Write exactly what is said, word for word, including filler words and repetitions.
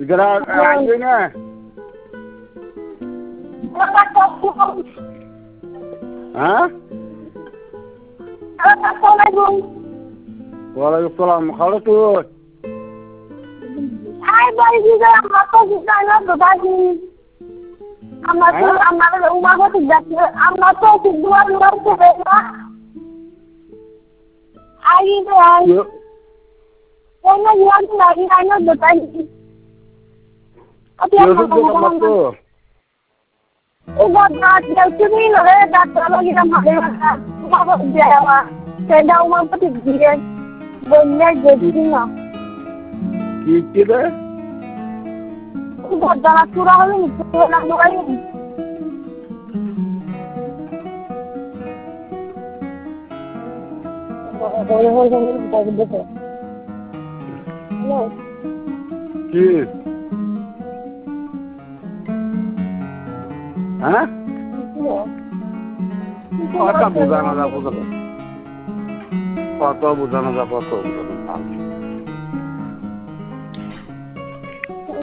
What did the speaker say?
গরা আসবে না হ্যাঁ আসসালামু ওয়ালাইকুম সালাম খালো তো আই বাড়ি দিকে আমরা তো জানা তো বাজি আমরা তো আমরা উমা গতি যাচ্ছে আমরা তো দুয়ার দুয়ার করে না আই রে আই কোন ইয়ার লাগি আইনা দতাই কি ওষুধ তো ও বাদ যাচ্ছে নি রে ডাক্তার লাগি না মারে বাবা দেওয়া সেটা উমা গতি দিয়ে বন্যা যেছি না কি কি রে খুব জানা চূড়া হলে নিতে না দোকাই হয়ে হয়ে যাবে তাই দেখো হ্যালো কি হ্যাঁ কত বুঝানো যা বুঝানো কত বুঝানো যা কত বুঝানো